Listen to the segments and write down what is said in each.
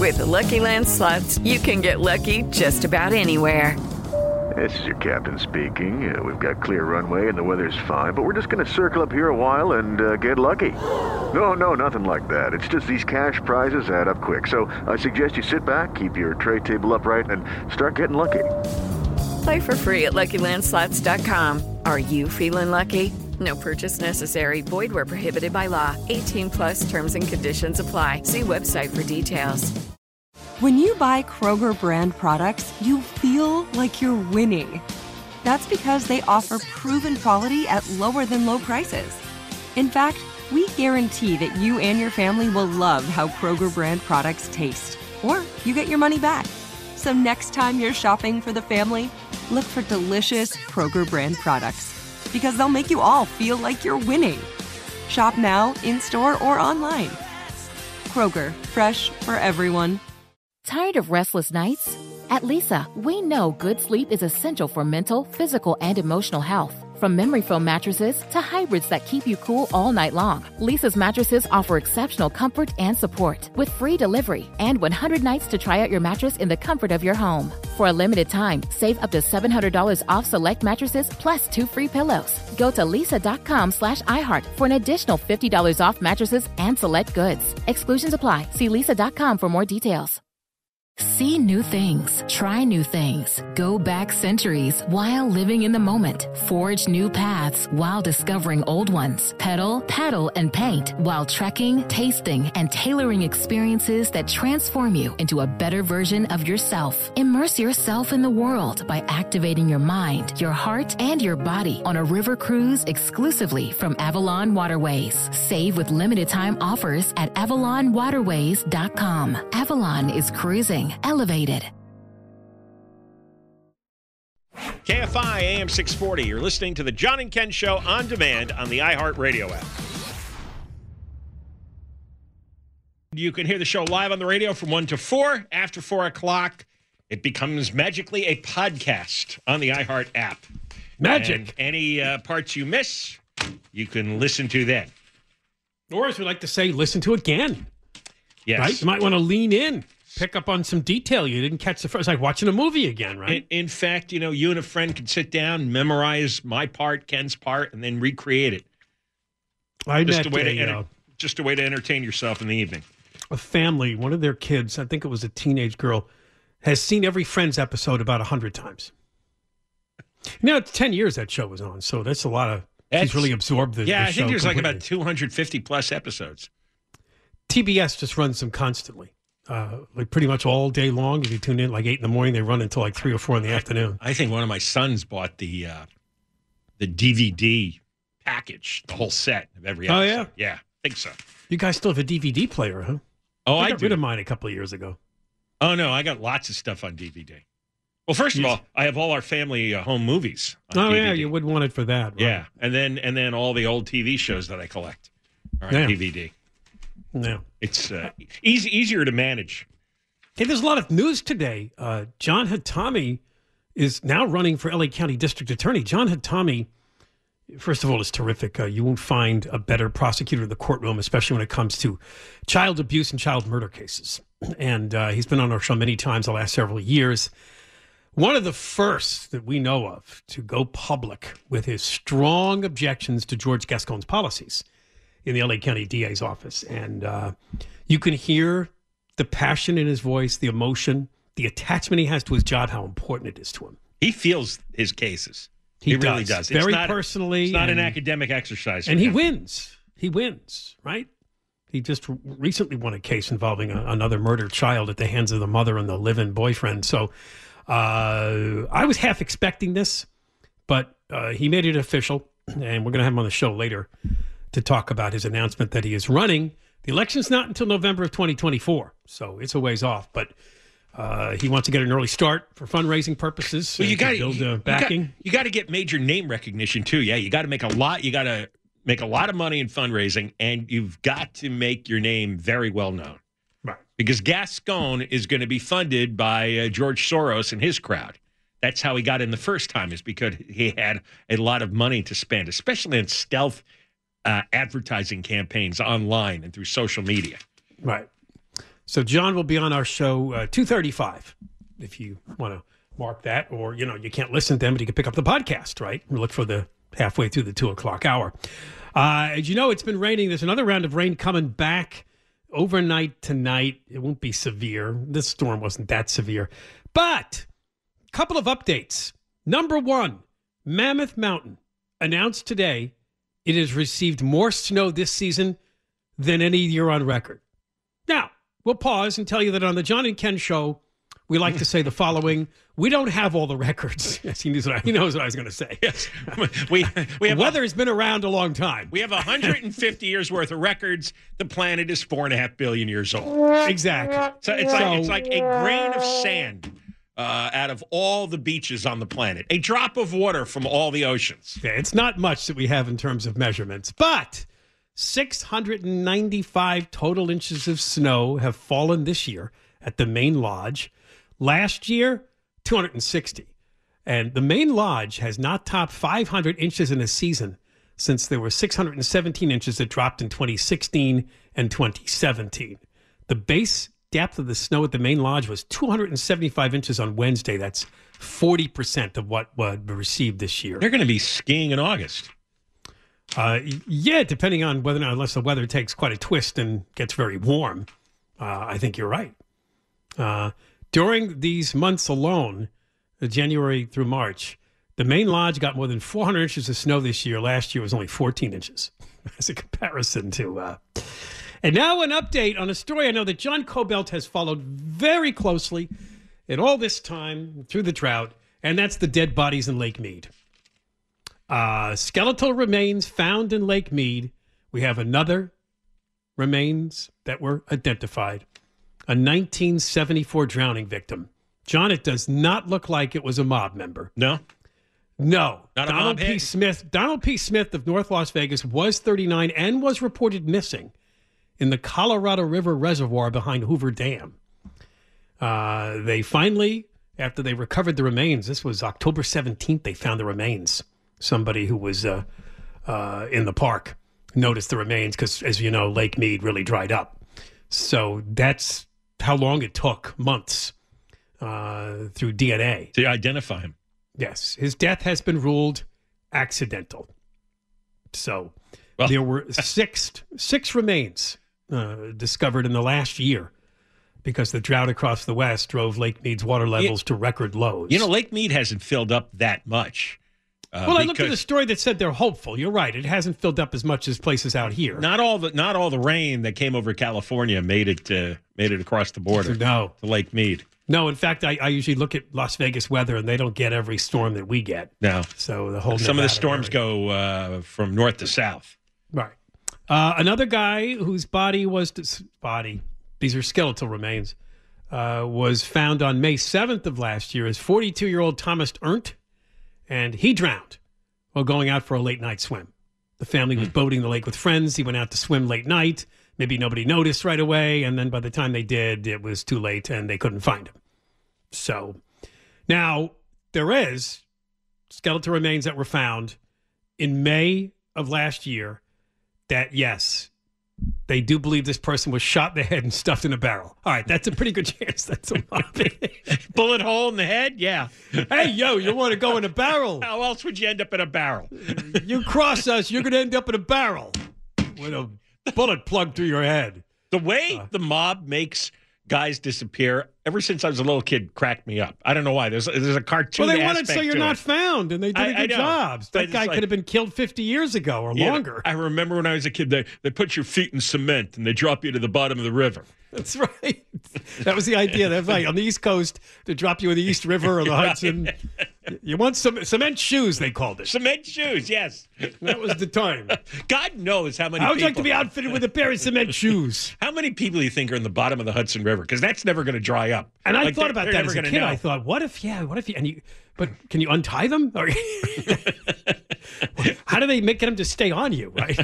With the Lucky Land Slots, you can get lucky just about anywhere. This is your captain speaking. We've got clear runway and the weather's fine, but we're just going to circle up here a while and get lucky. No, nothing like that. It's just these cash prizes add up quick. So I suggest you sit back, keep your tray table upright, and start getting lucky. Play for free at LuckyLandSlots.com. Are you feeling lucky? No purchase necessary. Void where prohibited by law. 18+ terms and conditions apply. See website for details. When you buy Kroger brand products, you feel like you're winning. That's because they offer proven quality at lower than low prices. In fact, we guarantee that you and your family will love how Kroger brand products taste, or you get your money back. So next time you're shopping for the family, look for delicious Kroger brand products, because they'll make you all feel like you're winning. Shop now, in-store, or online. Kroger, fresh for everyone. Tired of restless nights? At Leesa, we know good sleep is essential for mental, physical, and emotional health. From memory foam mattresses to hybrids that keep you cool all night long, Leesa's mattresses offer exceptional comfort and support with free delivery and 100 nights to try out your mattress in the comfort of your home. For a limited time, save up to $700 off select mattresses plus 2 free pillows. Go to leesa.com/iHeart for an additional $50 off mattresses and select goods. Exclusions apply. See leesa.com for more details. See new things, try new things, go back centuries while living in the moment, forge new paths while discovering old ones, pedal, paddle, and paint while trekking, tasting, and tailoring experiences that transform you into a better version of yourself. Immerse yourself in the world by activating your mind, your heart, and your body on a river cruise exclusively from Avalon Waterways. Save with limited time offers at AvalonWaterways.com. Avalon is cruising elevated. KFI AM 640. You're listening to the John and Ken Show on demand on the iHeartRadio app. You can hear the show live on the radio from 1 to 4. After 4 o'clock, it becomes magically a podcast on the iHeart app. Magic. And any parts you miss, you can listen to then. Or as we like to say, listen to it again. Yes. Right? You might want to lean in. Pick up on some detail you didn't catch the first. It's like watching a movie again, right? In fact, you and a friend can sit down, memorize my part, Ken's part, and then recreate it. Just a way to entertain yourself in the evening. A family, one of their kids, I think it was a teenage girl, has seen every Friends episode about 100 times. Now, it's 10 years that show was on, so that's a lot of... She's really absorbed the show. I think there's completely. like about 250 plus episodes. TBS just runs them constantly. Like pretty much all day long. If you tune in like 8 in the morning, they run until like 3 or 4 in the afternoon. I think one of my sons bought the DVD package, the whole set of every episode. Oh, yeah? Yeah, I think so. You guys still have a DVD player, huh? Oh, I got rid of mine a couple of years ago. Oh, no, I got lots of stuff on DVD. Well, first of all, I have all our family home movies on DVD. Yeah, you would want it for that. Right? Yeah, and then all the old TV shows that I collect are on DVD. No. It's easier to manage. Hey, there's a lot of news today. John Hatami is now running for LA County District Attorney. John Hatami, first of all, is terrific. You won't find a better prosecutor in the courtroom, especially when it comes to child abuse and child murder cases. And he's been on our show many times the last several years. One of the first that we know of to go public with his strong objections to George Gascon's policies in the LA County DA's office. And you can hear the passion in his voice, the emotion, the attachment he has to his job, how important it is to him. He feels his cases. He really does. Very personally. It's not an academic exercise. And he wins. He wins, right? He just recently won a case involving another murdered child at the hands of the mother and the live-in boyfriend. So I was half expecting this, but he made it official, and we're going to have him on the show later to talk about his announcement that he is running. The election's not until November of 2024, so it's a ways off. But he wants to get an early start for fundraising purposes. Well, you got to build backing. You got to get major name recognition too. Yeah, you got to make a lot. You got to make a lot of money in fundraising, and you've got to make your name very well known. Right. Because Gascon is going to be funded by George Soros and his crowd. That's how he got in the first time, is because he had a lot of money to spend, especially in stealth advertising campaigns online and through social media. Right. So John will be on our show 2:35 if you want to mark that, or, you can't listen to them, but you can pick up the podcast, right? And look for the halfway through the 2 o'clock hour. As you know, it's been raining. There's another round of rain coming back overnight tonight. It won't be severe. This storm wasn't that severe. But a couple of updates. Number one, Mammoth Mountain announced today it has received more snow this season than any year on record. Now, we'll pause and tell you that on the John and Ken show, we like to say the following: we don't have all the records. Yes, he knows what I was going to say. Yes. We have weather has been around a long time. We have 150 years worth of records. The planet is 4.5 billion years old. Exactly. So it's like a grain of sand out of all the beaches on the planet. A drop of water from all the oceans. Yeah, it's not much that we have in terms of measurements, but 695 total inches of snow have fallen this year at the Main Lodge. Last year, 260. And the Main Lodge has not topped 500 inches in a season since there were 617 inches that dropped in 2016 and 2017. The base depth of the snow at the Main Lodge was 275 inches on Wednesday. That's 40% of what was received this year. They're going to be skiing in August. Yeah, depending on whether or not, unless the weather takes quite a twist and gets very warm. I think you're right. During these months alone, January through March, the Main Lodge got more than 400 inches of snow this year. Last year was only 14 inches as a comparison to... And now an update on a story I know that John Cobelt has followed very closely in all this time through the drought, and that's the dead bodies in Lake Mead. Skeletal remains found in Lake Mead. We have another remains that were identified. A 1974 drowning victim. John, it does not look like it was a mob member. No? No. Not a Donald mob P. hit? Smith. Donald P. Smith of North Las Vegas was 39 and was reported missing in the Colorado River Reservoir behind Hoover Dam. They finally, after they recovered the remains, this was October 17th, they found the remains. Somebody who was in the park noticed the remains because, as you know, Lake Mead really dried up. So that's how long it took, months, through DNA. To identify him. Yes. His death has been ruled accidental. So there were six remains discovered in the last year because the drought across the West drove Lake Mead's water levels to record lows. Lake Mead hasn't filled up that much. Well, I looked at the story that said they're hopeful. You're right; it hasn't filled up as much as places out here. Not all the rain that came over California made it across the border. No, to Lake Mead. No, in fact, I usually look at Las Vegas weather, and they don't get every storm that we get. No, so the whole some of the storms go from north to south. Right. Another guy whose body was these are skeletal remains was found on May 7th of last year is 42-year-old Thomas Ernst. And he drowned while going out for a late-night swim. The family was boating the lake with friends. He went out to swim late night. Maybe nobody noticed right away, and then by the time they did, it was too late, and they couldn't find him. So now there is skeletal remains that were found in May of last year that, yes, they do believe this person was shot in the head and stuffed in a barrel. All right, that's a pretty good chance that's a mob. Bullet hole in the head? Yeah. Hey, you want to go in a barrel? How else would you end up in a barrel? You cross us, you're going to end up in a barrel with a bullet plugged through your head. The way the mob makes guys disappear, ever since I was a little kid, cracked me up. I don't know why. There's a cartoon Well, they aspect wanted so you're to not it. found, and they did a good job. That guy could have been killed 50 years ago or longer. I remember when I was a kid, they put your feet in cement and they drop you to the bottom of the river. That's right. That was the idea. That's right. On the East Coast, to drop you in the East River or the Hudson. You want some cement shoes, they called it. Cement shoes, yes. That was the time. God knows how many I would people... like to be outfitted with a pair of cement shoes. How many people do you think are in the bottom of the Hudson River? Because that's never going to dry up. And I thought about that as a kid. I thought, what if but can you untie them? Or, how do they get them to stay on you, right?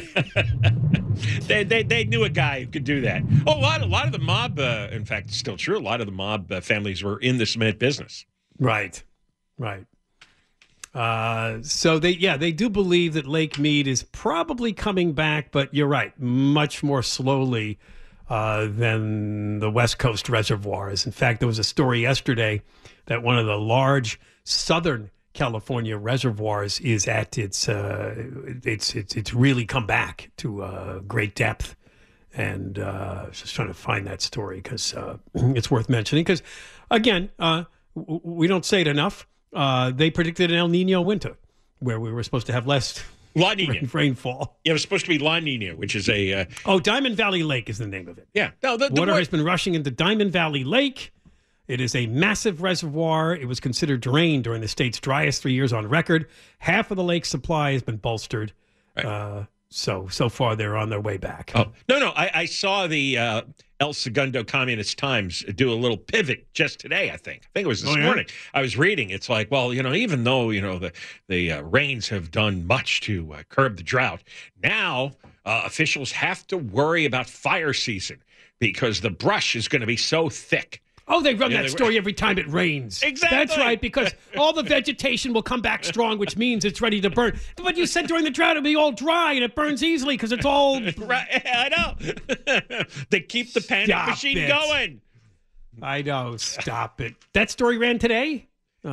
They knew a guy who could do that. Oh, a lot of the mob, in fact, it's still true, a lot of the mob families were in the cement business. Right. So they do believe that Lake Mead is probably coming back, but you're right, much more slowly than the West Coast reservoirs. In fact, there was a story yesterday that one of the large Southern California reservoirs is at it's really come back to great depth. And just trying to find that story because it's worth mentioning. Because, again, we don't say it enough. They predicted an El Nino winter where we were supposed to have less La Nina. rainfall. Yeah, it was supposed to be La Nina, which is a... Diamond Valley Lake is the name of it. Yeah. No, the water has been rushing into Diamond Valley Lake. It is a massive reservoir. It was considered drained during the state's driest 3 years on record. Half of the lake's supply has been bolstered. Right. So far, they're on their way back. Oh, no. I saw the El Segundo Communist Times do a little pivot just today, I think. I think it was this morning. I was reading. It's like, well, even though, the rains have done much to curb the drought, now officials have to worry about fire season because the brush is going to be so thick. Oh, they run that story every time it rains. Exactly. That's right, because all the vegetation will come back strong, which means it's ready to burn. But you said during the drought it'll be all dry and it burns easily because it's all... Right, I know. They keep the panic machine going. I know. Stop it. That story ran today?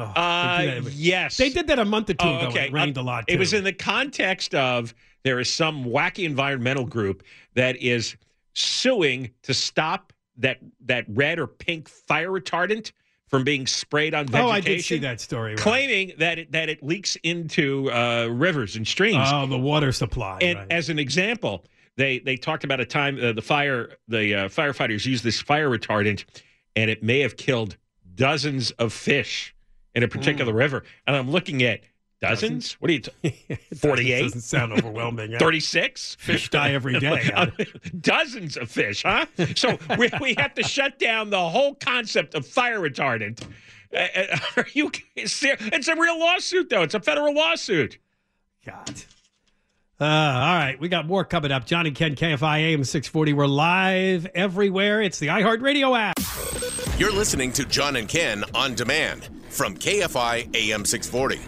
Yes. They did that a month or two ago. Okay. It rained a lot, too. It was in the context of there is some wacky environmental group that is suing to stop that red or pink fire retardant from being sprayed on vegetation. Oh, I did see that story. Right. Claiming that it leaks into rivers and streams. Oh, the water supply. And right. as an example, they talked about a time the firefighters used this fire retardant, and it may have killed dozens of fish in a particular river. And I'm looking at dozens? What are you 48? Doesn't sound overwhelming. 36? Fish die every day. Dozens of fish, huh? So we have to shut down the whole concept of fire retardant. Are you serious? It's a real lawsuit, though. It's a federal lawsuit. God. All right. We got more coming up. John and Ken, KFI AM 640. We're live everywhere. It's the iHeartRadio app. You're listening to John and Ken on demand from KFI AM 640.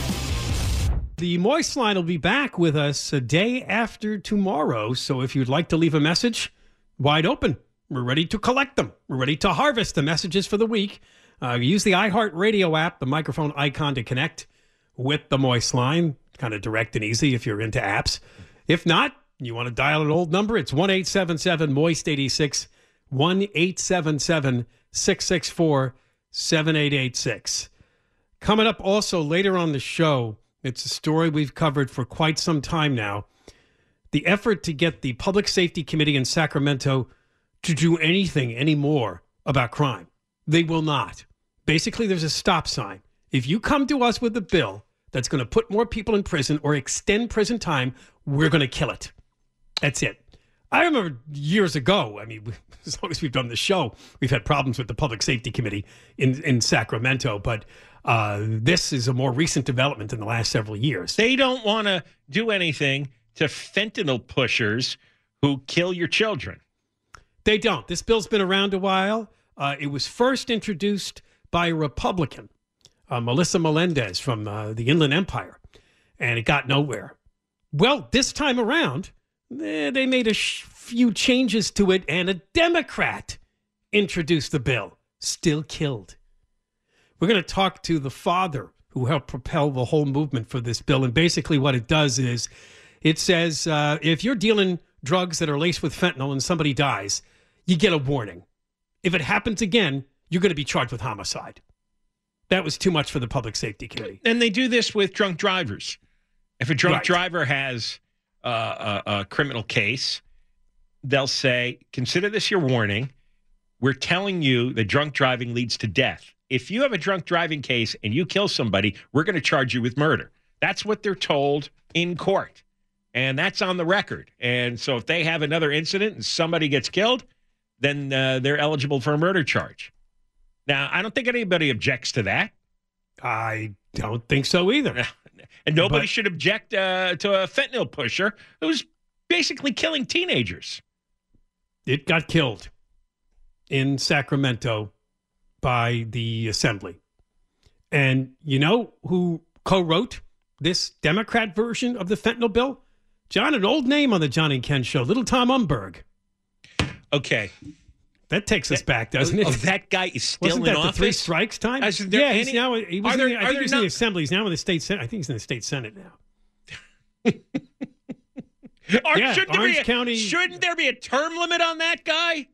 The Moist Line will be back with us a day after tomorrow. So if you'd like to leave a message, wide open. We're ready to collect them. We're ready to harvest the messages for the week. Use the iHeartRadio app, the microphone icon to connect with the Moist Line. Kind of direct and easy if you're into apps. If not, you want to dial an old number, it's 1-877-MOIST-86, 1-877-664-7886. Coming up also later on the show, it's a story we've covered for quite some time now. The effort to get the Public Safety Committee in Sacramento to do anything anymore about crime. They will not. Basically, there's a stop sign. If you come to us with a bill that's going to put more people in prison or extend prison time, we're going to kill it. That's it. I remember years ago, as long as we've done the show, we've had problems with the Public Safety Committee in Sacramento, but this is a more recent development in the last several years. They don't want to do anything to fentanyl pushers who kill your children. They don't. This bill's been around a while. It was first introduced by a Republican, Melissa Melendez from the Inland Empire, and it got nowhere. Well, this time around, they made a few changes to it, and a Democrat introduced the bill. Still killed. We're going to talk to the father who helped propel the whole movement for this bill. And basically what it does is it says if you're dealing drugs that are laced with fentanyl and somebody dies, you get a warning. If it happens again, you're going to be charged with homicide. That was too much for the Public Safety Committee. And they do this with drunk drivers. If a drunk driver has a criminal case, they'll say, consider this your warning. We're telling you that drunk driving leads to death. If you have a drunk driving case and you kill somebody, we're going to charge you with murder. That's what they're told in court. And that's on the record. And so if they have another incident and somebody gets killed, then they're eligible for a murder charge. Now, I don't think anybody objects to that. I don't think so either. And nobody should object to a fentanyl pusher who's basically killing teenagers. It got killed in Sacramento by the Assembly. And you know who co-wrote this Democrat version of the fentanyl bill? John, an old name on the John and Ken show, Little Tom Umberg. Okay. That takes us back, doesn't it? Oh, that guy is still Wasn't in that office? the 3 strikes time? He's now. He was in the Assembly. He's now in the State Senate. I think he's in the State Senate now. Shouldn't there be a term limit on that guy?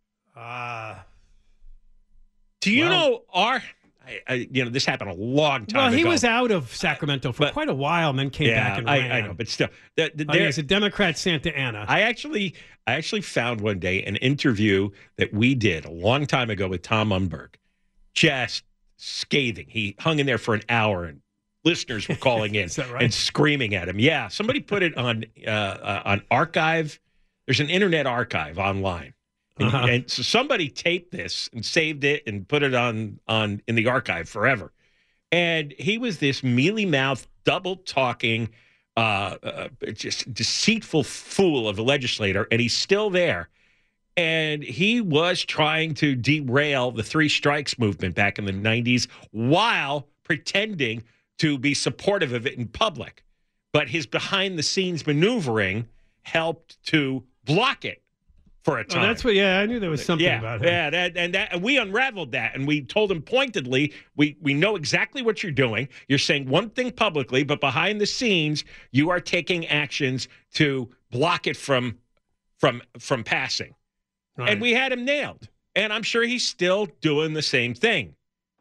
Do you know this happened a long time ago. Well, he was out of Sacramento for quite a while and then came back and ran. I know, but still. He's a Democrat Santa Ana. I actually found one day an interview that we did a long time ago with Tom Umberg. Just scathing. He hung in there for an hour and listeners were calling in right? and screaming at him. Yeah, somebody put it on archive. There's an internet archive online. And so somebody taped this and saved it and put it on in the archive forever. And he was this mealy-mouthed, double-talking, just deceitful fool of a legislator, and he's still there. And he was trying to derail the 3 strikes movement back in the 90s while pretending to be supportive of it in public. But his behind-the-scenes maneuvering helped to block it for a time. I knew there was something about him. Yeah, and we unraveled that, and we told him pointedly, we know exactly what you're doing. You're saying one thing publicly, but behind the scenes, you are taking actions to block it from passing. Right. And we had him nailed. And I'm sure he's still doing the same thing.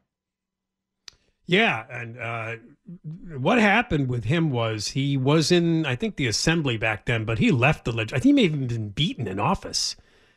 Yeah, and what happened with him was he was in, I think, the Assembly back then, but he left the legislature. I think he may have even been beaten in office,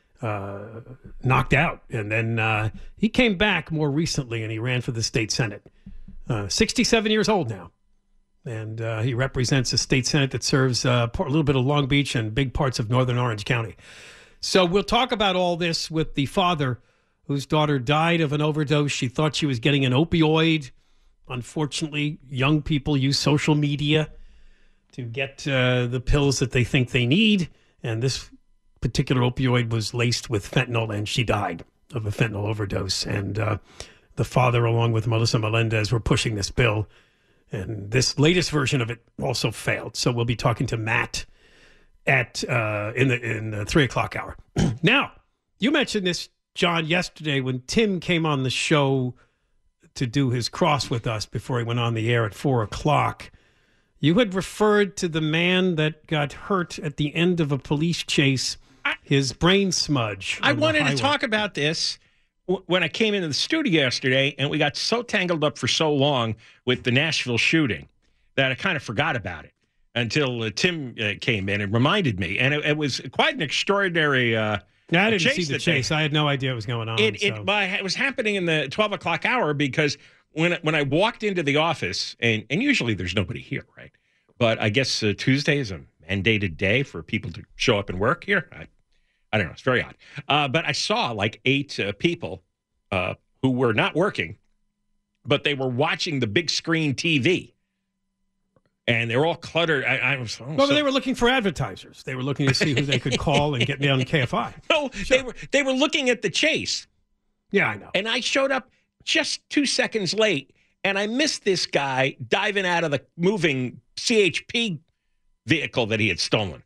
knocked out. And then he came back more recently, and he ran for the State Senate. 67 years old now. And he represents a state Senate that serves a little bit of Long Beach and big parts of northern Orange County. So we'll talk about all this with the father whose daughter died of an overdose. She thought she was getting an opioid. Unfortunately, young people use social media to get the pills that they think they need. And this particular opioid was laced with fentanyl, and she died of a fentanyl overdose. And the father, along with Melissa Melendez, were pushing this bill. And this latest version of it also failed. So we'll be talking to Matt at in the 3 o'clock hour. Now, you mentioned this, John, yesterday when Tim came on the show to do his cross with us before he went on the air at 4 o'clock. You had referred to the man that got hurt at the end of a police chase, his brain smudge. I wanted to talk about this when I came into the studio yesterday, and we got so tangled up for so long with the Nashville shooting that I kind of forgot about it until Tim came in and reminded me. And it was quite an extraordinary I didn't see the chase. I had no idea what was going on. It was happening in the 12 o'clock hour because when I walked into the office, and usually there's nobody here, right? But I guess Tuesday is a mandated day for people to show up and work here. I don't know. It's very odd. But I saw like 8 people who were not working, but they were watching the big screen TV. And they're all cluttered. They were looking for advertisers. They were looking to see who they could call and get me on KFI. No, sure. They were looking at the chase. Yeah, I know. And I showed up just 2 seconds late, and I missed this guy diving out of the moving CHP vehicle that he had stolen.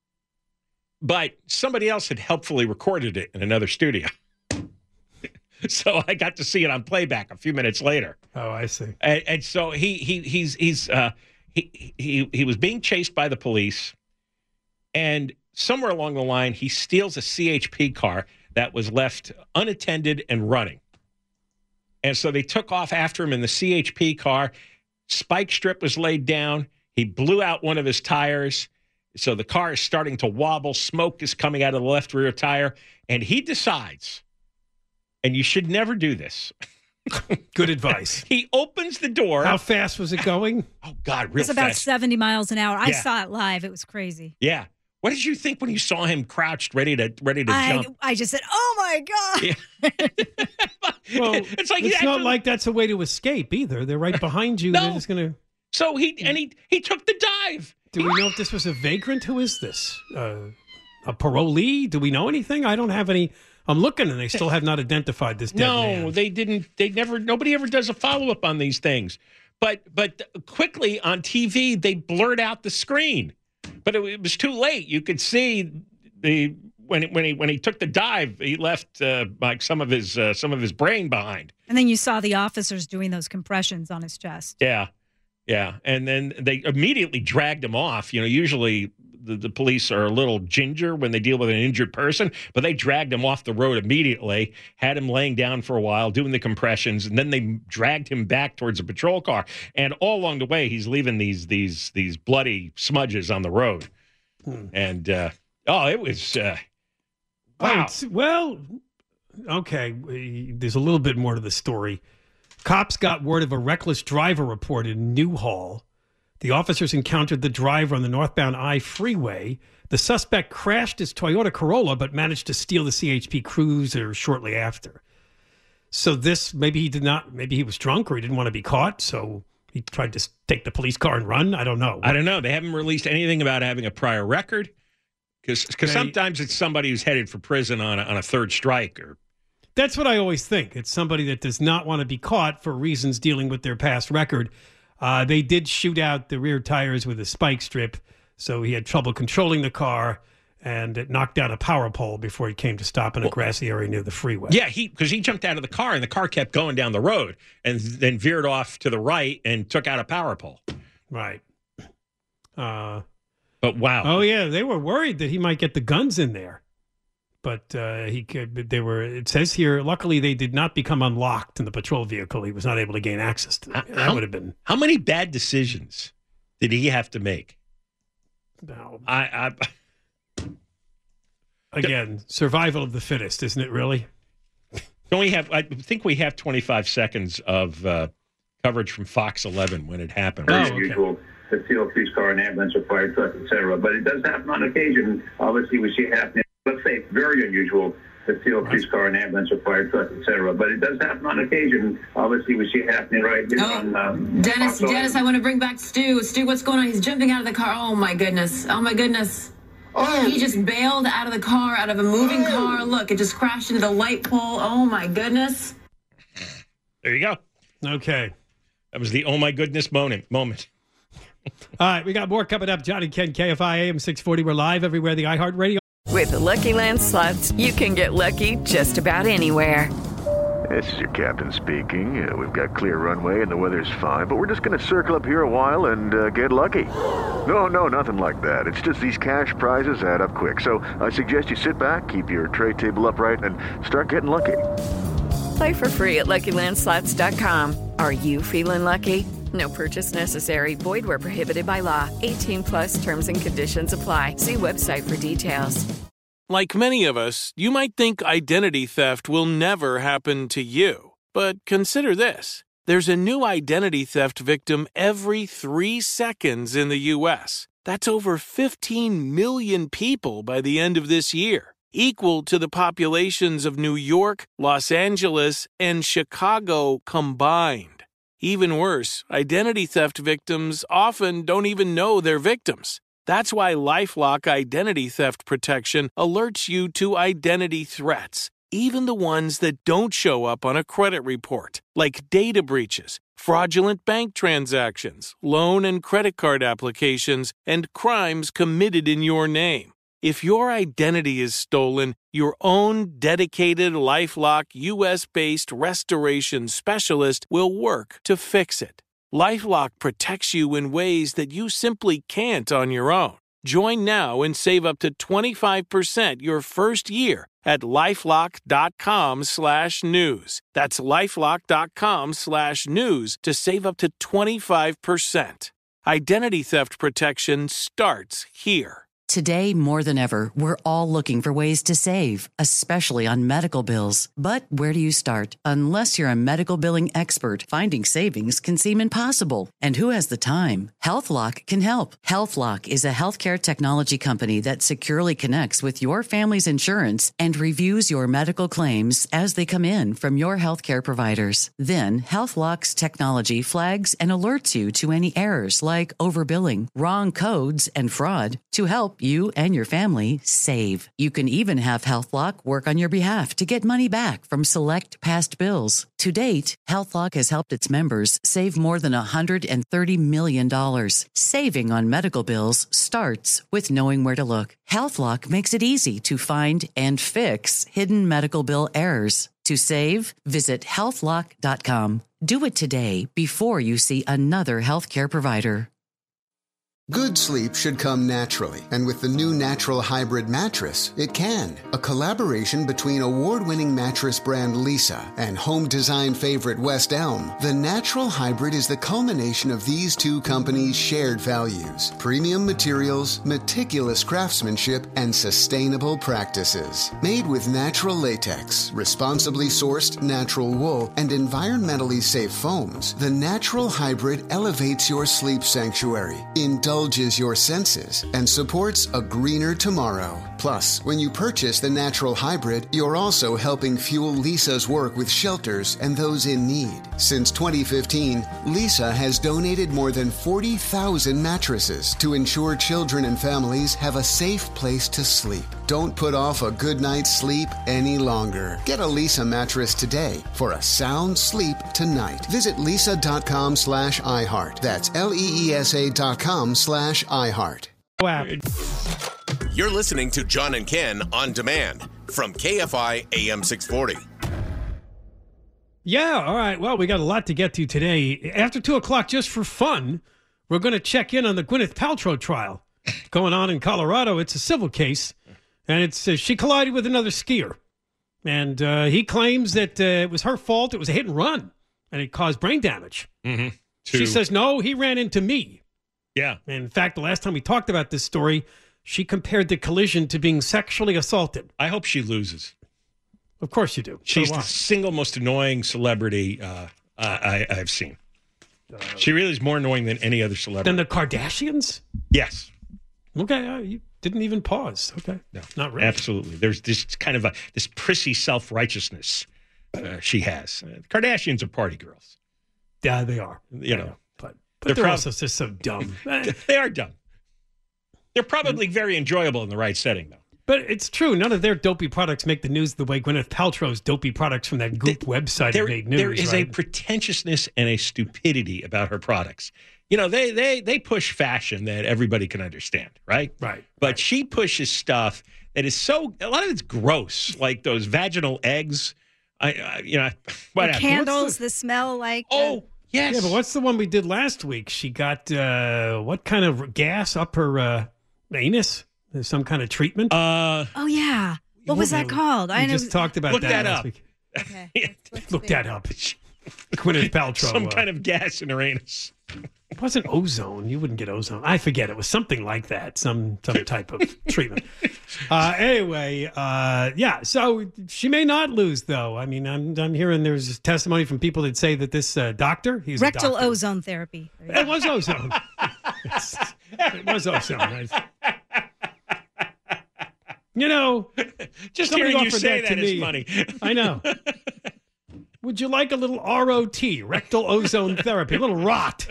But somebody else had helpfully recorded it in another studio. So I got to see it on playback a few minutes later. Oh, I see. And so he was being chased by the police, and somewhere along the line, he steals a CHP car that was left unattended and running. And so they took off after him in the CHP car. Spike strip was laid down. He blew out one of his tires. So the car is starting to wobble. Smoke is coming out of the left rear tire. And he decides, and you should never do this. Good advice. He opens the door. How fast was it going? Oh, God, real fast. It's about 70 miles an hour. I saw it live. It was crazy. Yeah. What did you think when you saw him crouched, ready to jump? I just said, "Oh my God!" Yeah. Well, it's not like that's a way to escape either. They're right behind you. No. They're just gonna. So he took the dive. Do we know if this was a vagrant? Who is this? A parolee? Do we know anything? I don't have any. I'm looking, and they still have not identified this dead man. No, they didn't. They never. Nobody ever does a follow up on these things. But quickly on TV, they blurred out the screen. But it was too late. You could see when he took the dive, he left like some of his brain behind. And then you saw the officers doing those compressions on his chest. Yeah. And then they immediately dragged him off. Usually the police are a little ginger when they deal with an injured person, but they dragged him off the road immediately, had him laying down for a while, doing the compressions, and then they dragged him back towards a patrol car. And all along the way, he's leaving these bloody smudges on the road. And, it was, wow. Well, okay, there's a little bit more to the story. Cops got word of a reckless driver report in Newhall. The officers encountered the driver on the northbound I-freeway. The suspect crashed his Toyota Corolla, but managed to steal the CHP Cruiser shortly after. So maybe he was drunk or he didn't want to be caught, so he tried to take the police car and run. I don't know. They haven't released anything about having a prior record, because sometimes it's somebody who's headed for prison on a third strike. That's what I always think. It's somebody that does not want to be caught for reasons dealing with their past record. They did shoot out the rear tires with a spike strip, so he had trouble controlling the car, and it knocked down a power pole before he came to stop in a grassy area near the freeway. Yeah, because he jumped out of the car, and the car kept going down the road, and then veered off to the right and took out a power pole. Right. But wow. Oh yeah, they were worried that he might get the guns in there. But he could. They were. It says here, luckily they did not become unlocked in the patrol vehicle. He was not able to gain access to them. That would have been. How many bad decisions did he have to make? No. Again, survival of the fittest, isn't it? Really? I think we have 25 seconds of coverage from Fox 11 when it happened. Very unusual. The field police car, an ambulance, or fire truck, etc. But it does happen on occasion. Obviously, we see it happening. Let's say it's very unusual to steal a police car, an ambulance, or fire truck, etc. But it does happen on occasion. Obviously, we see it happening right now. Dennis, I want to bring back Stu. Stu, what's going on? He's jumping out of the car. Oh, my goodness. Oh, he just bailed out of the car, out of a moving car. Look, it just crashed into the light pole. Oh, my goodness. There you go. Okay. That was the oh, my goodness moment. All right, we got more coming up. John and Ken, KFI AM 640. We're live everywhere, the iHeartRadio. With the Lucky Land Slots, you can get lucky just about anywhere. This is your captain speaking. We've got clear runway and the weather's fine, but we're just going to circle up here a while and get lucky. No, nothing like that. It's just these cash prizes add up quick. So I suggest you sit back, keep your tray table upright, and start getting lucky. Play for free at LuckyLandSlots.com. Are you feeling lucky? No purchase necessary. Void where prohibited by law. 18+ terms and conditions apply. See website for details. Like many of us, you might think identity theft will never happen to you. But consider this. There's a new identity theft victim every 3 seconds in the U.S. That's over 15 million people by the end of this year, equal to the populations of New York, Los Angeles, and Chicago combined. Even worse, identity theft victims often don't even know they're victims. That's why LifeLock Identity Theft Protection alerts you to identity threats, even the ones that don't show up on a credit report, like data breaches, fraudulent bank transactions, loan and credit card applications, and crimes committed in your name. If your identity is stolen, your own dedicated LifeLock U.S.-based restoration specialist will work to fix it. LifeLock protects you in ways that you simply can't on your own. Join now and save up to 25% your first year at LifeLock.com/news. That's LifeLock.com/news to save up to 25%. Identity theft protection starts here. Today, more than ever, we're all looking for ways to save, especially on medical bills. But where do you start? Unless you're a medical billing expert, finding savings can seem impossible. And who has the time? HealthLock can help. HealthLock is a healthcare technology company that securely connects with your family's insurance and reviews your medical claims as they come in from your healthcare providers. Then, HealthLock's technology flags and alerts you to any errors like overbilling, wrong codes, and fraud to help help you and your family save. You can even have HealthLock work on your behalf to get money back from select past bills. To date, HealthLock has helped its members save more than $130 million. Saving on medical bills starts with knowing where to look. HealthLock makes it easy to find and fix hidden medical bill errors. To save, visit healthlock.com. Do it today before you see another healthcare provider. Good sleep should come naturally, and with the new Natural Hybrid mattress, it can. A collaboration between award-winning mattress brand Leesa and home design favorite West Elm, the Natural Hybrid is the culmination of these two companies' shared values: premium materials, meticulous craftsmanship, and sustainable practices. Made with natural latex, responsibly sourced natural wool, and environmentally safe foams, the Natural Hybrid elevates your sleep sanctuary, indulges your senses, and supports a greener tomorrow. Plus, when you purchase the Natural Hybrid, you're also helping fuel Leesa's work with shelters and those in need. Since 2015, Leesa has donated more than 40,000 mattresses to ensure children and families have a safe place to sleep. Don't put off a good night's sleep any longer. Get a Leesa mattress today for a sound sleep tonight. Visit leesa.com/iHeart. That's LEESA.com/iHeart. You're listening to John and Ken on demand from KFI AM 640. Yeah, all right. Well, we got a lot to get to today. After 2 o'clock, just for fun, we're going to check in on the Gwyneth Paltrow trial going on in Colorado. It's a civil case, and it's she collided with another skier. And he claims that it was her fault. It was a hit and run, and it caused brain damage. Mm-hmm. She says, no, he ran into me. Yeah. And in fact, the last time we talked about this story, she compared the collision to being sexually assaulted. I hope she loses. Of course you do. She's the single most annoying celebrity I've seen. She really is more annoying than any other celebrity. Than the Kardashians? Yes. Okay, you didn't even pause. Okay. No, not really. Absolutely. There's this kind of this prissy self-righteousness she has. Kardashians are party girls. Yeah, they are. You know. But they're also just so dumb. They are dumb. They're probably very enjoyable in the right setting, though. But it's true. None of their dopey products make the news the way Gwyneth Paltrow's dopey products from that Goop website made news. There is a pretentiousness and a stupidity about her products. You know, they push fashion that everybody can understand, right? Right. But she pushes stuff that is so, a lot of it's gross, like those vaginal eggs. The candles, the smell like. Oh, yes. Yeah, but what's the one we did last week? She got what kind of gas up her anus? There's some kind of treatment. Oh yeah. What was that called? I just talked about that last week. Okay. Look that up. Gwyneth Paltrow. Some kind of gas in her anus. It wasn't ozone. You wouldn't get ozone. I forget. It was something like that. Some type of treatment. Anyway, yeah. So she may not lose, though. I mean, I'm hearing there's testimony from people that say that this doctor, he's rectal a doctor. ozone therapy. It was ozone. It was ozone. Right? You know, just hearing you say that is funny. I know. Would you like a little ROT, rectal ozone therapy, a little rot?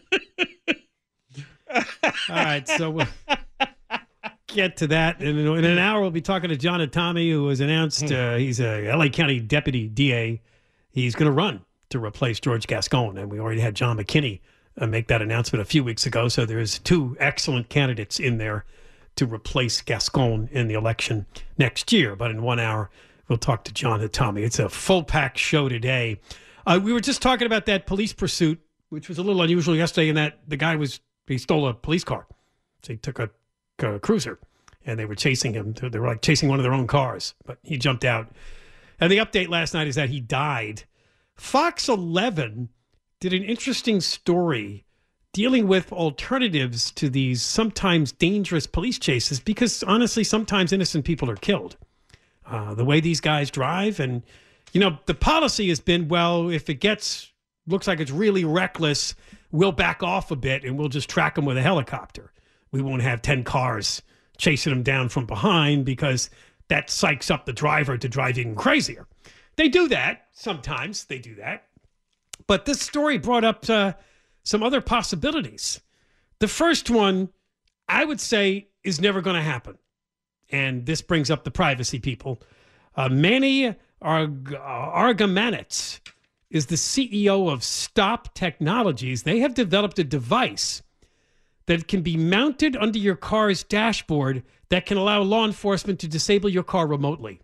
All right, so we'll get to that. In an hour, we'll be talking to John Atami, who has announced he's a L.A. County Deputy DA. He's going to run to replace George Gascon, and we already had John McKinney make that announcement a few weeks ago, so there's two excellent candidates in there to replace Gascon in the election next year. But in 1 hour, we'll talk to John Atami. It's a full-pack show today. We were just talking about that police pursuit, which was a little unusual yesterday, in that the guy he stole a police car. So he took a cruiser, and they were chasing him. They were like chasing one of their own cars, but he jumped out. And the update last night is that he died. Fox 11 did an interesting story dealing with alternatives to these sometimes dangerous police chases, because honestly, sometimes innocent people are killed. The way these guys drive, and the policy has been, well, if it looks like it's really reckless, we'll back off a bit and we'll just track them with a helicopter. We won't have 10 cars chasing them down from behind, because that psychs up the driver to drive even crazier. They do that sometimes. They do that. But this story brought up some other possibilities. The first one, I would say, is never going to happen. And this brings up the privacy people. Manny Argamanets is the CEO of Stop Technologies. They have developed a device that can be mounted under your car's dashboard that can allow law enforcement to disable your car remotely.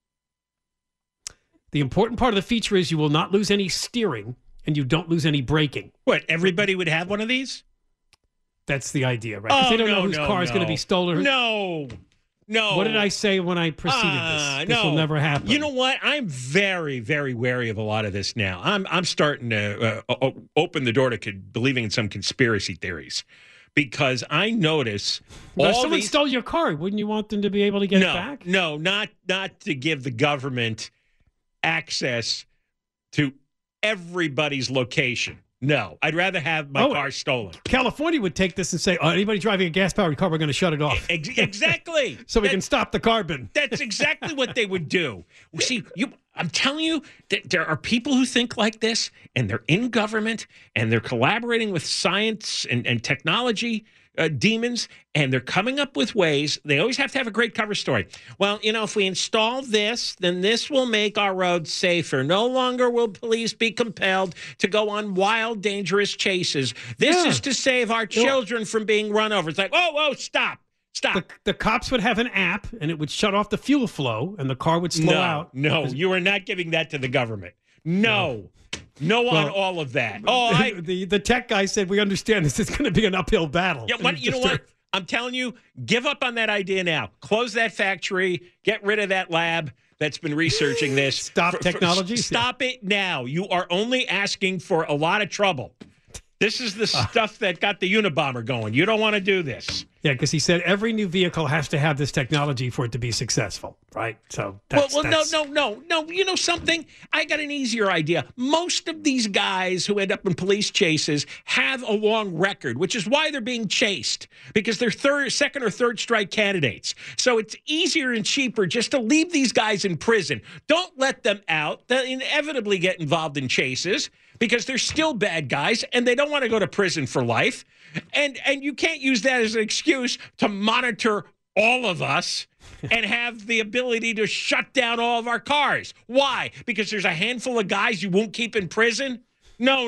The important part of the feature is you will not lose any steering and you don't lose any braking. What, everybody would have one of these? That's the idea, right? Because they don't know whose car is going to be stolen. No. What did I say when I preceded this? This will never happen. You know what? I'm very, very wary of a lot of this now. I'm starting to open the door to believing in some conspiracy theories because I notice if someone stole your car, wouldn't you want them to be able to get it back? No, not to give the government access to everybody's location. No, I'd rather have my car stolen. California would take this and say, anybody driving a gas-powered car, we're going to shut it off. Exactly. So we can stop the carbon. That's exactly what they would do. See, I'm telling you that there are people who think like this, and they're in government, and they're collaborating with science and technology demons, and they're coming up with ways. They always have to have a great cover story. Well, if we install this, then this will make our roads safer. No longer will police be compelled to go on wild, dangerous chases. This is to save our children from being run over. It's like, whoa, stop. Stop. The cops would have an app, and it would shut off the fuel flow, and the car would slow out. No, you are not giving that to the government. No, on all of that. The tech guy said, we understand this is going to be an uphill battle. Yeah, you know what? I'm telling you, give up on that idea now. Close that factory. Get rid of that lab that's been researching this. Stop technology. Stop it now. You are only asking for a lot of trouble. This is the stuff that got the Unabomber going. You don't want to do this. Yeah, because he said every new vehicle has to have this technology for it to be successful, right? So that's, no. You know something? I got an easier idea. Most of these guys who end up in police chases have a long record, which is why they're being chased, because they're second or third strike candidates. So it's easier and cheaper just to leave these guys in prison. Don't let them out. They'll inevitably get involved in chases because they're still bad guys and they don't want to go to prison for life. And you can't use that as an excuse to monitor all of us and have the ability to shut down all of our cars. Why? Because there's a handful of guys you won't keep in prison? No.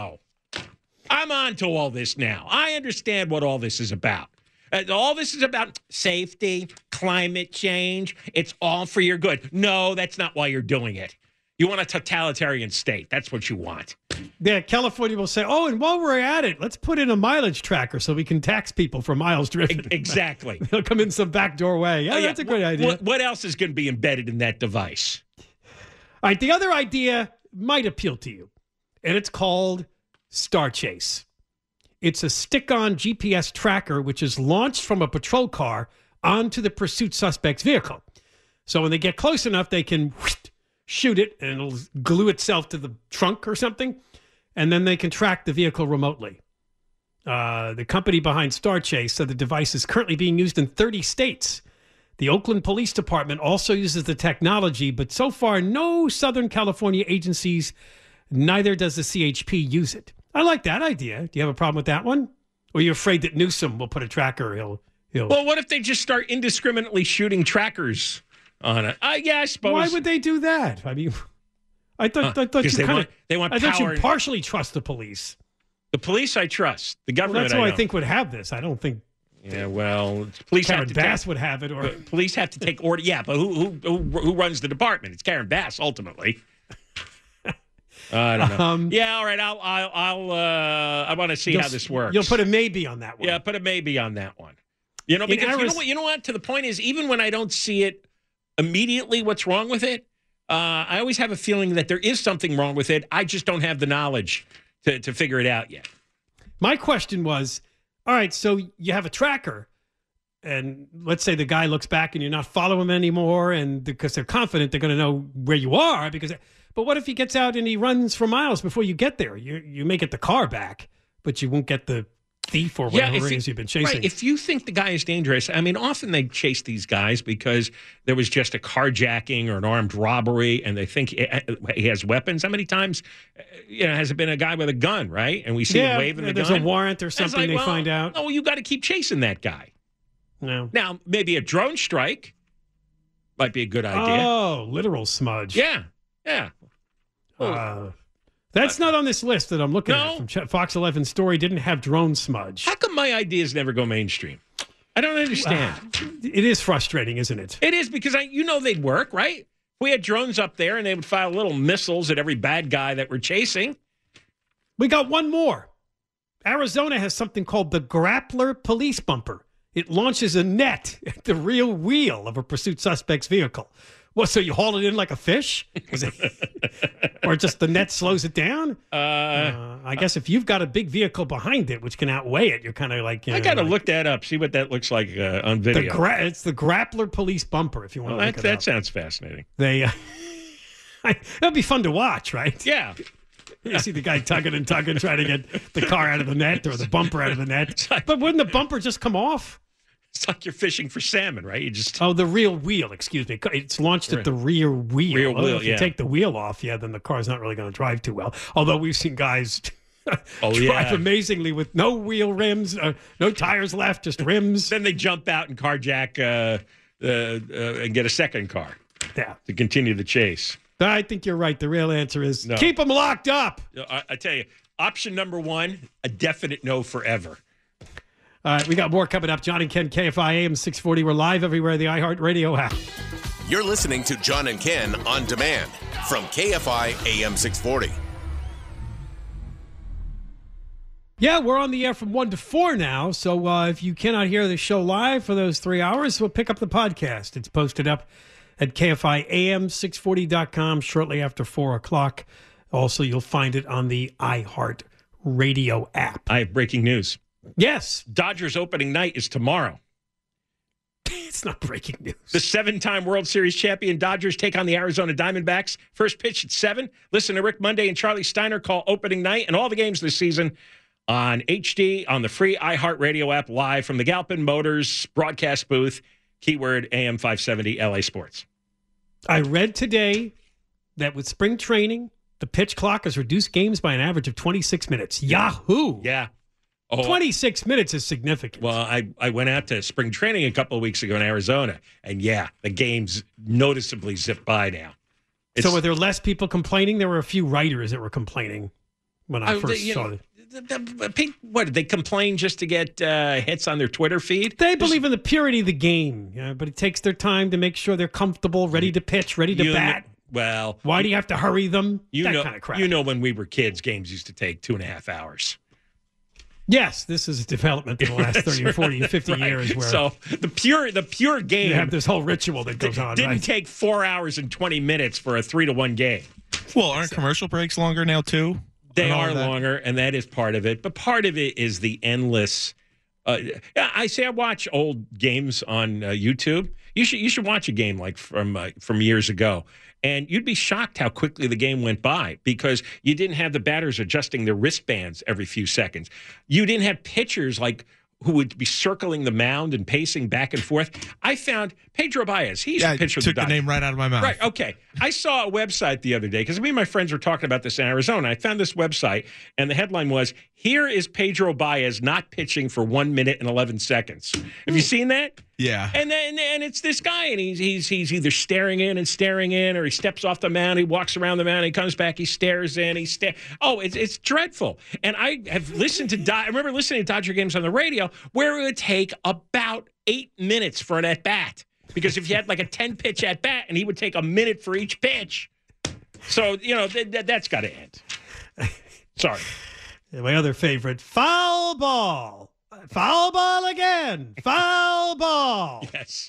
I'm on to all this now. I understand what all this is about. All this is about safety, climate change. It's all for your good. No, that's not why you're doing it. You want a totalitarian state. That's what you want. Yeah, California will say, and while we're at it, let's put in a mileage tracker so we can tax people for miles driven. Exactly. They'll come in some backdoor way. Yeah, that's a great idea. What else is going to be embedded in that device? All right, the other idea might appeal to you, and it's called Star Chase. It's a stick-on GPS tracker which is launched from a patrol car onto the pursuit suspect's vehicle. So when they get close enough, they can shoot it, and it'll glue itself to the trunk or something, and then they can track the vehicle remotely. The company behind Star Chase said the device is currently being used in 30 states. The Oakland Police Department also uses the technology, but so far, no Southern California agencies, neither does the CHP use it. I like that idea. Do you have a problem with that one? Or are you afraid that Newsom will put a tracker? He'll... Well, what if they just start indiscriminately shooting trackers on it? Yeah, I suppose. Why would they do that? I mean, I thought you partially trust the police. The police, I trust. The government, that's who I think would have this. I don't think. Yeah, well, police. Karen Bass would have it, or police have to take order. Yeah, but who runs the department? It's Karen Bass ultimately. I don't know. Yeah, all right. I want to see how this works. You'll put a maybe on that one. Yeah, put a maybe on that one. Because you know what? To the point is, even when I don't see it immediately, what's wrong with it? I always have a feeling that there is something wrong with it. I just don't have the knowledge to figure it out yet. My question was, all right, so you have a tracker, and let's say the guy looks back and you're not following him anymore, and because they're confident they're going to know where you are. But what if he gets out and he runs for miles before you get there? You may get the car back, but you won't get the thief or whatever it is you've been chasing. Right. If you think the guy is dangerous, I mean, often they chase these guys because there was just a carjacking or an armed robbery, and they think he has weapons. How many times, has it been a guy with a gun, right? And we see him waving the gun. There's a warrant or something they find out. Oh, you got to keep chasing that guy. No. Now, maybe a drone strike might be a good idea. Oh, literal smudge. Yeah. That's not on this list that I'm looking at from Fox 11 story. Didn't have drone smudge. How come my ideas never go mainstream? I don't understand. It is frustrating, isn't it? It is, because they'd work, right? We had drones up there, and they would fire little missiles at every bad guy that we're chasing. We got one more. Arizona has something called the Grappler Police Bumper. It launches a net at the rear wheel of a pursuit suspect's vehicle. Well, so you haul it in like a fish? Or just the net slows it down? I guess if you've got a big vehicle behind it, which can outweigh it, you're kind of like... I got to look that up, see what that looks like on video. It's the Grappler Police Bumper, if you want to look it up. That sounds fascinating. It'll be fun to watch, right? Yeah. You see the guy tugging and tugging, trying to get the car out of the net or the bumper out of the net. But wouldn't the bumper just come off? It's like you're fishing for salmon, right? You just the rear wheel, excuse me. It's launched at the rear wheel. Rear wheel, if you take the wheel off, then the car's not really going to drive too well. Although we've seen guys drive amazingly with no wheel rims, no tires left, just rims. Then they jump out and carjack and get a second car. Yeah. To continue the chase. I think you're right. The real answer is keep them locked up. I tell you, option number one, a definite no forever. All right, we got more coming up. John and Ken, KFI AM 640. We're live everywhere, the iHeartRadio app. You're listening to John and Ken on demand from KFI AM 640. Yeah, we're on the air from 1 to 4 now. So if you cannot hear the show live for those 3 hours, we'll pick up the podcast. It's posted up at KFIAM640.com shortly after 4 o'clock. Also, you'll find it on the iHeartRadio app. I have breaking news. Yes. Dodgers opening night is tomorrow. It's not breaking news. The 7-time World Series champion Dodgers take on the Arizona Diamondbacks. First pitch at 7. Listen to Rick Monday and Charlie Steiner call opening night and all the games this season on HD, on the free iHeartRadio app, live from the Galpin Motors broadcast booth. Keyword AM 570 LA Sports. I read today that with spring training, the pitch clock has reduced games by an average of 26 minutes. Yahoo! Yeah. 26 minutes is significant. Well, I went out to spring training a couple of weeks ago in Arizona, and the games noticeably zip by now. So were there less people complaining? There were a few writers that were complaining when I first saw it. What, did they complain just to get hits on their Twitter feed? They believe in the purity of the game, but it takes their time to make sure they're comfortable, ready to pitch, ready to bat. Well, why do you have to hurry them? That kind of crap. When we were kids, games used to take 2.5 hours. Yes, this is a development in the last 30 or 40 or 50 years. Where so the pure game. You have this whole ritual that goes on. Didn't take 4 hours and 20 minutes for a 3-1 game. Well, aren't commercial breaks longer now too? They are longer, and that is part of it. But part of it is the endless. I watch old games on YouTube. You should watch a game like from years ago. And you'd be shocked how quickly the game went by because you didn't have the batters adjusting their wristbands every few seconds. You didn't have pitchers who would be circling the mound and pacing back and forth. I found Pedro Baez. He's a pitcher. Took the name right out of my mouth. Right, okay. I saw a website the other day because me and my friends were talking about this in Arizona. I found this website, and the headline was, "Here is Pedro Baez not pitching for 1 minute and 11 seconds." Have you seen that? Yeah. And it's this guy, and he's either staring in, or he steps off the mound, he walks around the mound, he comes back, he stares in, it's dreadful. And I have listened to I remember listening to Dodger games on the radio where it would take about 8 minutes for an at-bat. Because if you had like a 10-pitch at-bat, and he would take a minute for each pitch. So, that's got to end. Sorry. And my other favorite, foul ball. Foul ball again. Foul ball. Yes.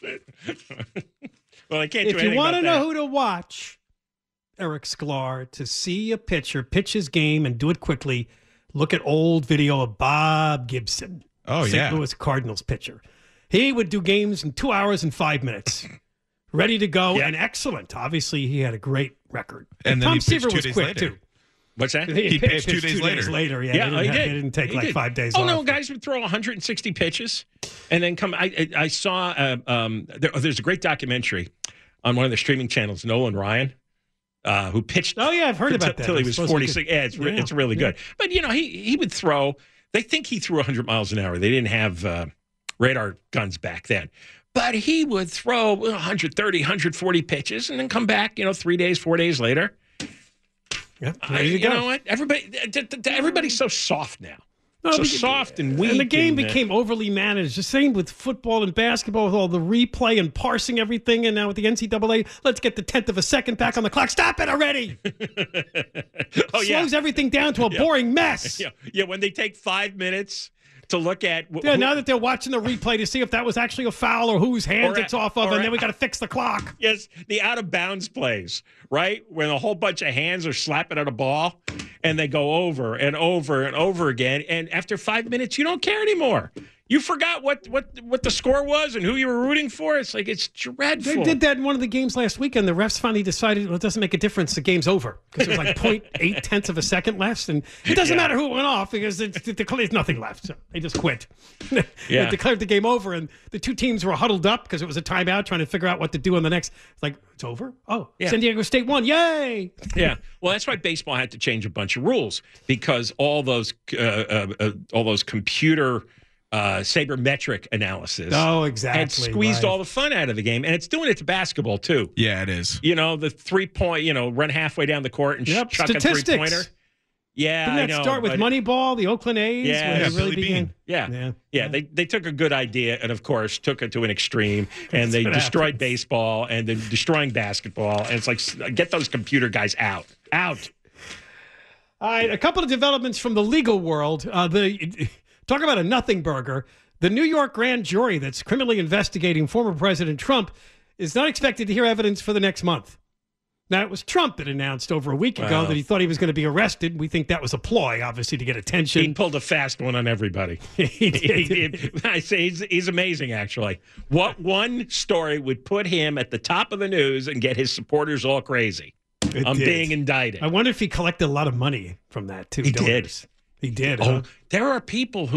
Well, I can't do anything about that. If you want to know who to watch, Eric Sklar, to see a pitcher pitch his game and do it quickly, look at old video of Bob Gibson. St. Louis Cardinals pitcher. He would do games in 2 hours and 5 minutes. Ready to go and excellent. Obviously, he had a great record. And then Tom he pitched Seaver 2 was days quick, later. too. What's that? He pitched 2 days later. Yeah, It didn't take he like did. 5 days off. No, guys would throw 160 pitches and then come. I saw there's a great documentary on one of the streaming channels, Nolan Ryan, who pitched. Oh, yeah, I've heard about that. Until he was 46. Yeah, it's really good. But, he would throw. They think he threw 100 miles an hour. They didn't have radar guns back then. But he would throw 130, 140 pitches and then come back, 3 days, 4 days later. Yeah, you know what? Everybody's so soft now. Soft and weak. And the game became overly managed. The same with football and basketball with all the replay and parsing everything. And now with the NCAA, let's get the 10th of a second back on the clock. Stop it already. Slows everything down to a boring mess. Yeah, when they take 5 minutes to look at... now that they're watching the replay to see if that was actually a foul or whose hands it's off of, and then we got to fix the clock. Yes, the out-of-bounds plays, right? When a whole bunch of hands are slapping at a ball, and they go over and over and over again, and after 5 minutes, you don't care anymore. You forgot what the score was and who you were rooting for. It's like, it's dreadful. They did that in one of the games last weekend. The refs finally decided, it doesn't make a difference. The game's over. Because it was like 0.8 of a second left. And it doesn't matter who went off because there's nothing left. So they just quit. They declared the game over. And the two teams were huddled up because it was a timeout trying to figure out what to do on the next. It's like, it's over? Oh, San Diego State won. Yay! Yeah. Well, that's why baseball had to change a bunch of rules because all those computer... sabermetric analysis. Oh, exactly. And squeezed all the fun out of the game. And it's doing it to basketball, too. Yeah, it is. The 3-point, run halfway down the court and chuck statistics. A three-pointer. Yeah, Didn't that start with Moneyball, the Oakland A's? Yeah, Billy Beane. Yeah. They took a good idea and, of course, took it to an extreme. And they destroyed baseball and they're destroying basketball. And it's like, get those computer guys out. Out. All right, a couple of developments from the legal world. Talk about a nothing burger. The New York grand jury that's criminally investigating former President Trump is not expected to hear evidence for the next month. Now, it was Trump that announced over a week ago that he thought he was going to be arrested. We think that was a ploy, obviously, to get attention. He pulled a fast one on everybody. He did. I say he's amazing, actually. What one story would put him at the top of the news and get his supporters all crazy? Being indicted. I wonder if he collected a lot of money from that, too. He did. He did. Oh, there are people.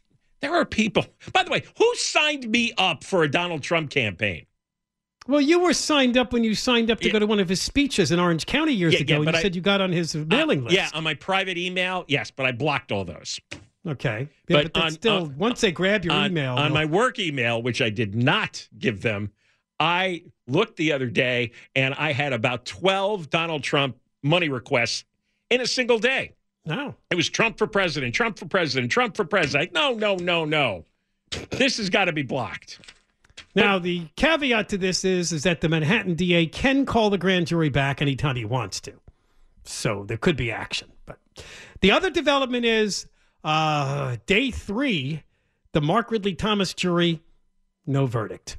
By the way, who signed me up for a Donald Trump campaign? Well, you were signed up when you signed up to go to one of his speeches in Orange County years ago. You said you got on his mailing list. Yeah, on my private email, yes, but I blocked all those. Okay. Yeah, but that's still, once they grab your email. On my work email, which I did not give them, I looked the other day, and I had about 12 Donald Trump money requests in a single day. No. It was Trump for president, Trump for president, Trump for president. No. This has got to be blocked. Now, the caveat to this is that the Manhattan DA can call the grand jury back anytime he wants to. So there could be action. But the other development is day 3, the Mark Ridley Thomas jury, no verdict.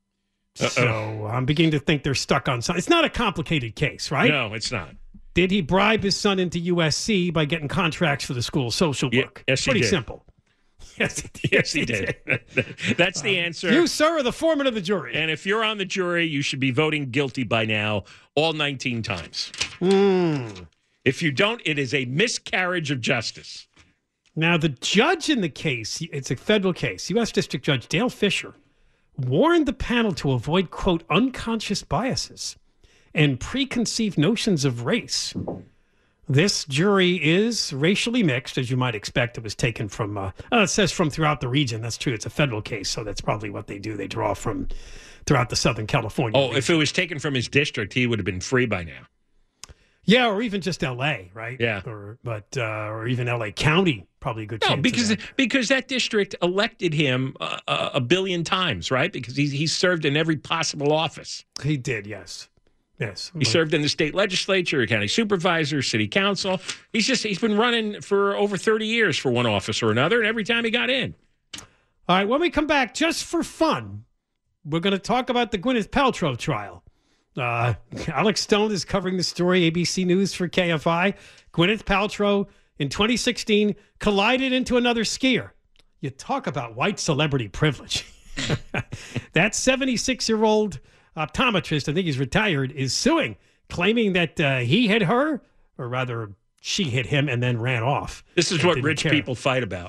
So I'm beginning to think they're stuck on something. It's not a complicated case, right? No, it's not. Did he bribe his son into USC by getting contracts for the school's social work? Yes, Pretty he did. Simple. Yes, he did. That's the answer. You, sir, are the foreman of the jury. And if you're on the jury, you should be voting guilty by now all 19 times. If you don't, it is a miscarriage of justice. Now, the judge in the case, it's a federal case, U.S. District Judge Dale Fisher, warned the panel to avoid, quote, unconscious biases and preconceived notions of race. This jury is racially mixed, as you might expect. It was taken from, it says from throughout the region. That's true. It's a federal case, so that's probably what they do. They draw from throughout the Southern California region. If it was taken from his district, he would have been free by now. Yeah, or even just L.A., right? Yeah. Or even L.A. County, probably a good chance. No, because that district elected him a billion times, right? Because he served in every possible office. He did, yes. Yes. He served in the state legislature, county supervisor, city council. He's been running for over 30 years for one office or another, and every time he got in. All right, when we come back, just for fun, we're going to talk about the Gwyneth Paltrow trial. Alex Stone is covering the story, ABC News for KFI. Gwyneth Paltrow, in 2016, collided into another skier. You talk about white celebrity privilege. That 76-year-old optometrist, I think he's retired, is suing, claiming that he hit her, or rather she hit him and then ran off. This is what rich people fight about.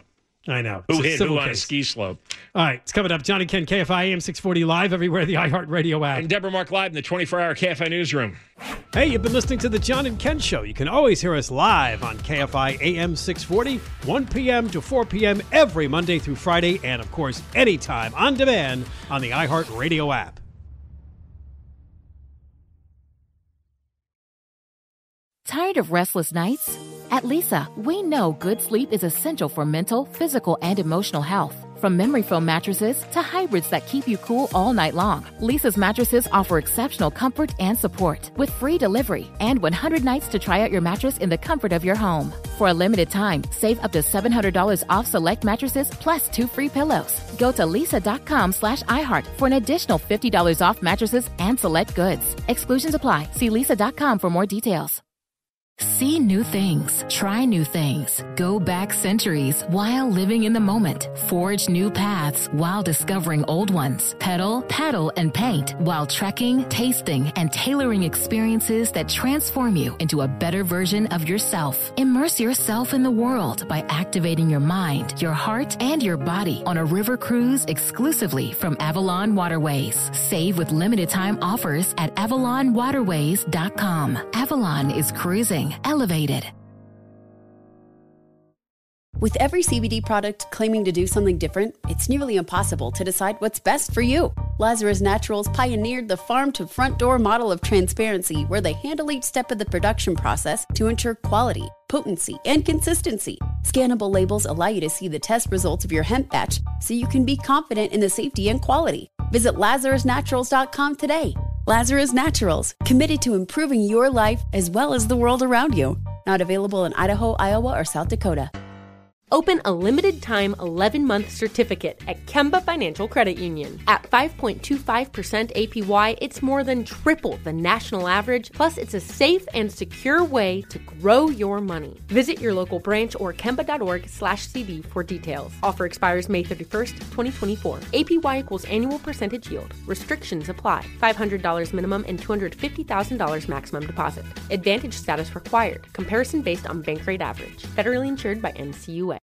I know. Who It's a hit civil who on a case. ski slope? All right, it's coming up. John and Ken, KFI AM 640 live everywhere, the iHeartRadio app. And Deborah Mark live in the 24-hour KFI newsroom. Hey, you've been listening to the John and Ken Show. You can always hear us live on KFI AM 640, 1 p.m. to 4 p.m. every Monday through Friday, and, of course, anytime on demand on the iHeartRadio app. Tired of restless nights? At Lisa, we know good sleep is essential for mental, physical, and emotional health. From memory foam mattresses to hybrids that keep you cool all night long, Lisa's mattresses offer exceptional comfort and support with free delivery and 100 nights to try out your mattress in the comfort of your home. For a limited time, save up to $700 off select mattresses plus 2 free pillows. Go to lisa.com/iHeart for an additional $50 off mattresses and select goods. Exclusions apply. See lisa.com for more details. See new things, try new things, go back centuries while living in the moment, forge new paths while discovering old ones, pedal, paddle, and paint while trekking, tasting, and tailoring experiences that transform you into a better version of yourself. Immerse yourself in the world by activating your mind, your heart, and your body on a river cruise exclusively from Avalon Waterways. Save with limited time offers at avalonwaterways.com. Avalon is cruising elevated. With every CBD product claiming to do something different, it's nearly impossible to decide what's best for you. Lazarus Naturals pioneered the farm-to-front-door model of transparency, where they handle each step of the production process to ensure quality, potency, and consistency. Scannable labels allow you to see the test results of your hemp batch, so you can be confident in the safety and quality. Visit LazarusNaturals.com today. Lazarus Naturals, committed to improving your life as well as the world around you. Not available in Idaho, Iowa, or South Dakota. Open a limited-time 11-month certificate at Kemba Financial Credit Union. At 5.25% APY, it's more than triple the national average, plus it's a safe and secure way to grow your money. Visit your local branch or kemba.org/cb for details. Offer expires May 31st, 2024. APY equals annual percentage yield. Restrictions apply. $500 minimum and $250,000 maximum deposit. Advantage status required. Comparison based on bank rate average. Federally insured by NCUA.